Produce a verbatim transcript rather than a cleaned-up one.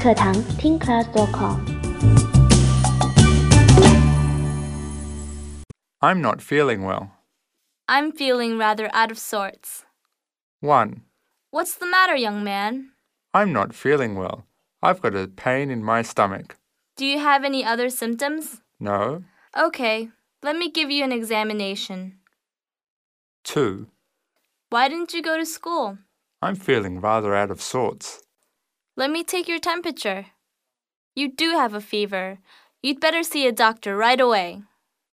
课堂 Teen Class dot com。 I'm not feeling well. I'm feeling rather out of sorts. one. What's the matter, young man? I'm not feeling well. I've got a pain in my stomach. Do you have any other symptoms? No. Okay, let me give you an examination. two. Why didn't you go to school? I'm feeling rather out of sorts. Let me take your temperature. You do have a fever. You'd better see a doctor right away.